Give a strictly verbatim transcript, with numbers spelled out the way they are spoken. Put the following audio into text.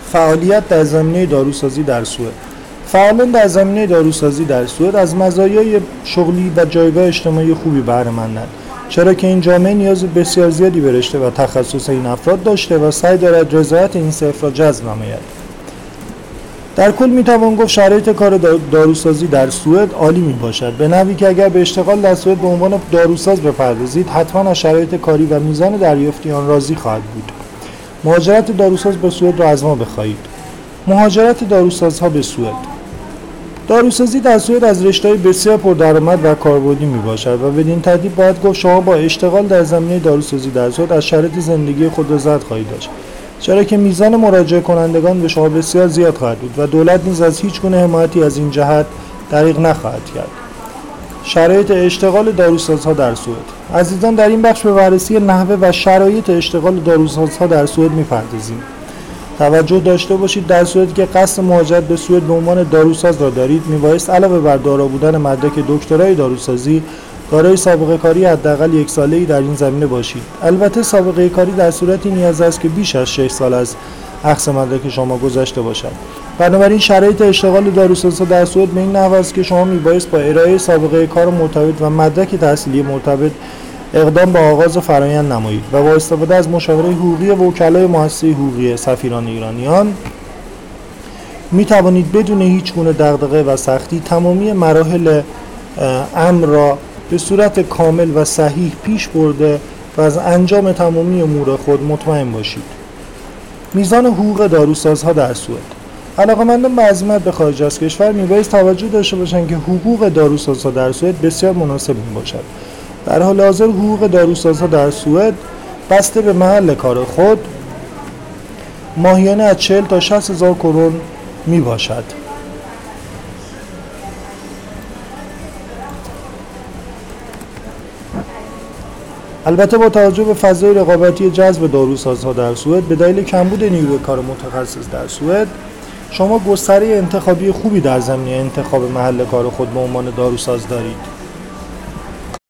فعالیت در زمینه داروسازی در سوئد. فعالان در زمینه داروسازی در سوئد از مزایای شغلی و جایگاه اجتماعی خوبی بهره مندند، چرا که این جامعه نیاز بسیار زیادی به رشته و تخصص این افراد داشته و سعی دارد رضایت این سه افراد جذب نماید. در کل میتوان گفت شرایط کار داروسازی در سوئد عالی میباشد، به نحوی که اگر به اشتغال در سوئد به عنوان داروساز بپردازید حتما از شرایط کاری و میزان دریافتی آن راضی خواهد بود. مهاجرت داروساز به سوئد را از ما بخواهید. مهاجرت داروسازها به سوئد. داروسازی در سوئد از رشته‌های بسیار پردرآمد و کاربردی میباشد و بدین ترتیب باید گفت شما با اشتغال در زمینه داروسازی در سوئد از شرایط زندگی خود رضایت خواهید داشت، چرا که میزان مراجعه کنندگان به شما بسیار زیاد خواهد بود و دولت نیز از هیچ گونه حمایتی از این جهت دریغ نخواهد کرد. شرایط اشتغال داروسازها در سوئد. عزیزان، در این بخش به بررسی نحوه و شرایط اشتغال داروسازها در سوئد می‌پردازیم. توجه داشته باشید در صورتی که قصد مهاجرت به سوئد به عنوان داروساز را دارید، میبایست علاوه بر دارا بودن مدرک دکترای داروسازی دارای سابقه کاری حداقل یک ساله‌ای در این زمینه باشید. البته سابقه کاری در صورتی نیاز است که بیش از شش سال از اخذ مدرک شما گذشته باشد. بنابراین شرایط اشتغال داروسازها در سوئد به این نحو است که شما میبایست با ارائه سابقه کار مرتبط و مدرک تحصیلی مرتبط اقدام به آغاز فرآیند نمایید و با استفاده از مشاوره حقوقی وکلای مؤسسه حقوقی سفیران ایرانیان می توانید بدون هیچ گونه دغدغه و سختی تمامی مراحل امر را به صورت کامل و صحیح پیش برده و از انجام تمامی امور خود مطمئن باشید. میزان حقوق داروسازها در سوئد. علاقه‌مندان به عزیمت به خارج از کشور میبایست توجه داشته باشند که حقوق داروسازها در سوئد بسیار مناسب میباشد. در حال حاضر حقوق داروسازها در سوئد بسته به محل کار خود ماهیانه از چهل تا شصت هزار کرون می باشد. البته با توجه به فضای رقابتی جذب داروسازها در سوئد به دلیل کمبود نیروی کار متخصص در سوئد، شما گستره انتخابی خوبی در زمینه انتخاب محل کار خود به عنوان داروساز دارید.